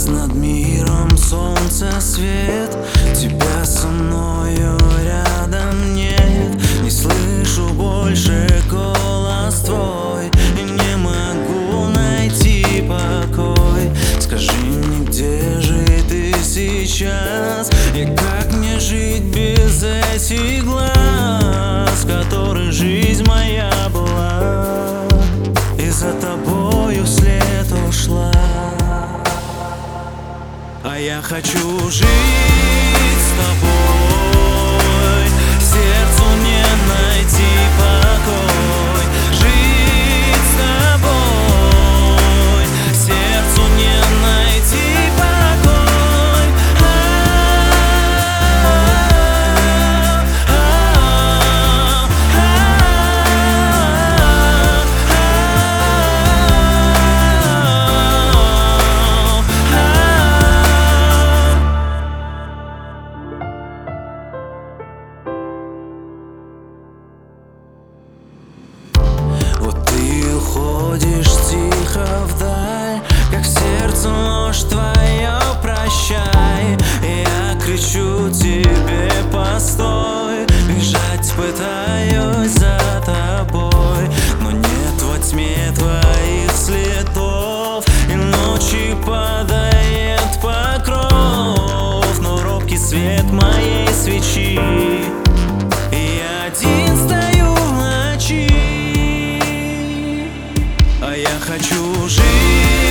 над миром солнце свет. Тебя со мною рядом нет. Не слышу больше голос твой и не могу найти покой. Скажи мне, где же ты сейчас? И как мне жить без этих глаз, в которых жизнь моя была и за тобою вслед ушла? А я хочу жить с тобой, сердцу не найти покой. Жить с тобой, сердцу не найти покой. Вот ты уходишь тихо вдаль, как сердце ложь твоя, прощай. И я кричу тебе: постой. Бежать пытаюсь за тобой, но нет во тьме твоих следов. И ночи падает покров, но робкий свет моей свечи. И я один стою в ночи. А я хочу жить